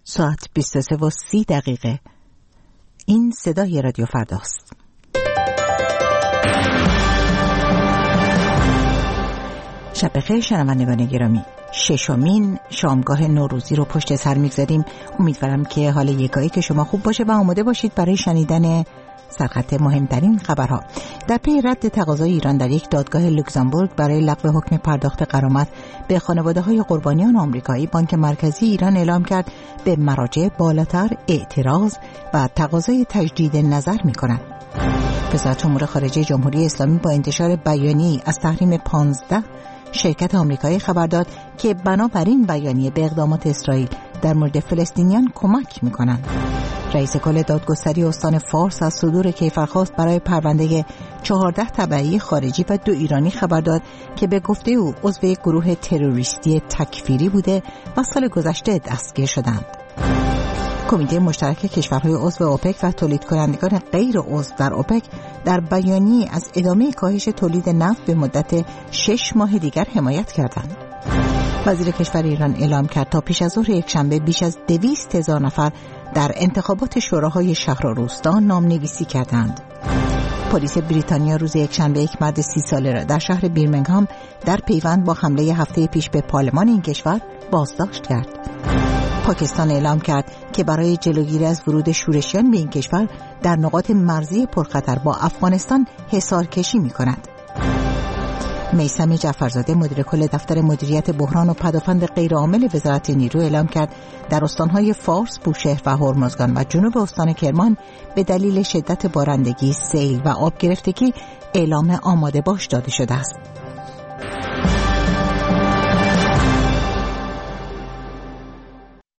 ساعت 23:30. این صدای رادیو فرداست. شب بخیر شنوندگان گرامی. ششمین شامگاه نوروزی رو پشت سر میگذاریم. امیدوارم که حال یکایی که شما خوب باشه و آماده باشید برای شنیدن سرخط مهمترین خبرها. در پی رد تقاضای ایران در یک دادگاه لوکزامبورگ برای لغو حکم پرداخت غرامت به خانواده‌های قربانیان آمریکایی، بانک مرکزی ایران اعلام کرد به مراجع بالاتر اعتراض و تقاضای تجدید نظر می‌کند. وزارت امور خارجه جمهوری اسلامی با انتشار بیانیه‌ای از تحریم 15 شرکت آمریکایی خبر داد که بنابراین بیانیه به اقدامات اسرائیل در مورد فلسطینیان کمک می‌کنند. رئیس کل دادگستری استان فارس از صدور کیفرخواست برای پرونده 14 تبعی خارجی و 2 ایرانی خبر داد که به گفته او عضو یک گروه تروریستی تکفیری بوده و سال گذشته دستگیر شدند. کمیته مشترک کشورهای عضو اوپک و تولید کنندگان غیر عضو در اوپک در بیانیه‌ای از ادامه کاهش تولید نفت به مدت 6 ماه دیگر حمایت کردند. وزیر کشور ایران اعلام کرد تا پیش از ظهر یکشنبه بیش از 200,000 نفر در انتخابات شوراهای شهر و روستا نام‌نویسی کردند. پلیس بریتانیا روز یکشنبه یک مرد 30 ساله را در شهر بیرمنگهام در پیوند با حمله هفته پیش به پارلمان این کشور بازداشت کرد. پاکستان اعلام کرد که برای جلوگیری از ورود شورشیان به این کشور در نقاط مرزی پرخطر با افغانستان حصارکشی می‌کند. میثم جعفرزاده مدیر کل دفتر مدیریت بحران و پدافند غیرعامل وزارت نیرو اعلام کرد در استان‌های فارس، بوشهر و هرمزگان و جنوب استان کرمان به دلیل شدت بارندگی، سیل و آب گرفتگی اعلام آماده باش داده شده است.